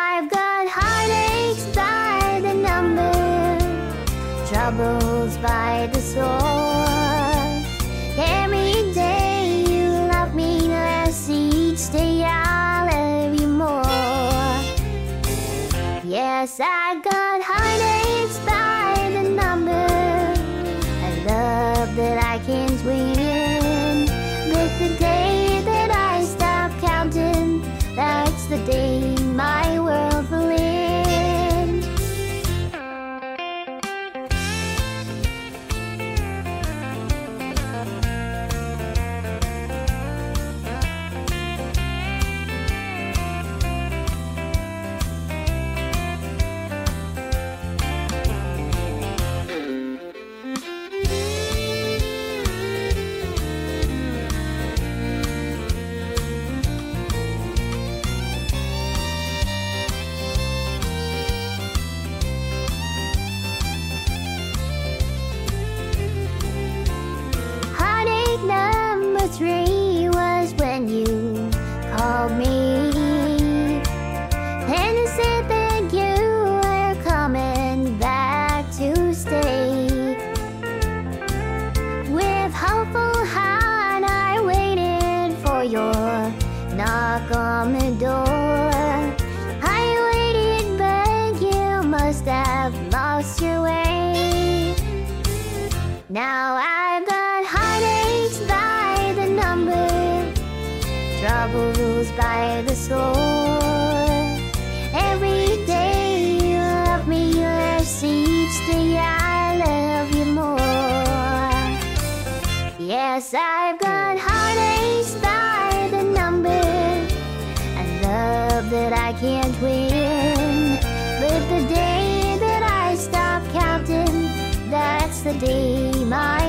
I've got heartaches by the number, troubles by the sword. Every day you love me less, each day I love you more. Yes, I've got heartaches by the number, a love that I can't win. But the day that I stop counting, that's the day my world will end. Number 3 was when you called me and said that you were coming back to stay. With hopeful heart I waited for your knock on the door. I waited but you must have lost your way. Now I've got heartaches by the number, troubles by the sword. Every day you love me less, each day I love you more. Yes, I've got heartaches by the number, a love that I can't win. But the day that I stop counting, that's the day my